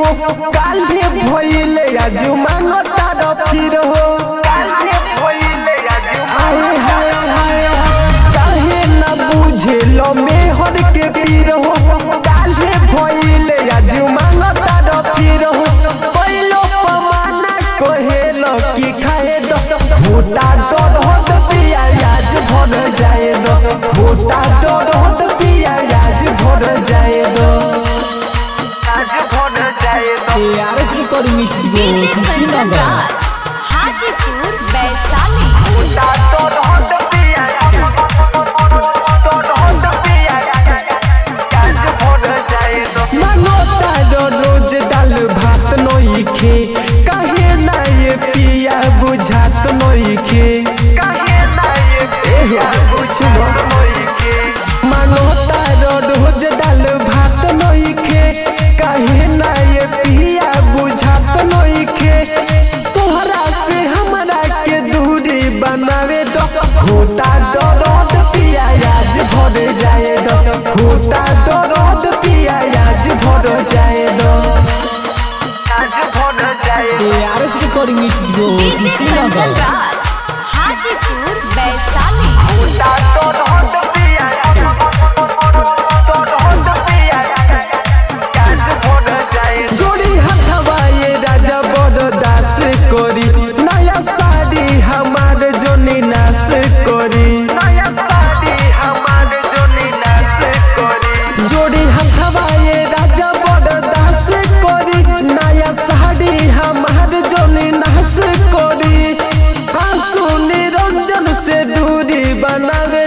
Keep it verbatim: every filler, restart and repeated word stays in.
हो काल्हे भइले आज मांगता र फिर हो काल्हे भइले आज हाय हाय हाय काहे ना बुझे लो मेहर के पीर हो काल्हे भइले आज मांगता र फिर हो पहिलो पमाना कहेलो कि खाए दो होता दर्द पिया आज भर जाए दो होता दर्द पिया आज भर जाए दो आज भर जाए दो ARS recording studio Kushinagar Hajipur Vaishali होता दर्द पिया दर्द पिया आज भर जाए दो मांगता रोज दाल भात नई खे काहे ना ये पिया बुझात नई खे काहे ना ये पिया बुझात नई खे मांगता रोज दाल भात नई खे काहे ना ये पिया बुझात नई खे तोहरा से हमरा के दूरी बनावे दो होता दर्द पिया आज भर जाए दो होता दर्द पिया आज भर जाए दो आज भर जाए दो ARS recording studio Kushinagar Hajipur Vaishali होता दर्द पिया दर्द पिया आज भर जाए दो जोड़ी हथवा ये राजा बरदास करी नया साड़ी हमार जोनी नाश करी नया साड़ी हमार जोनी नाश करी जोड़ी हथवा ये राजा बरदास करी नया साड़ी हमार जोनी नाश करी आंसू निरंजन से दूरी बनावे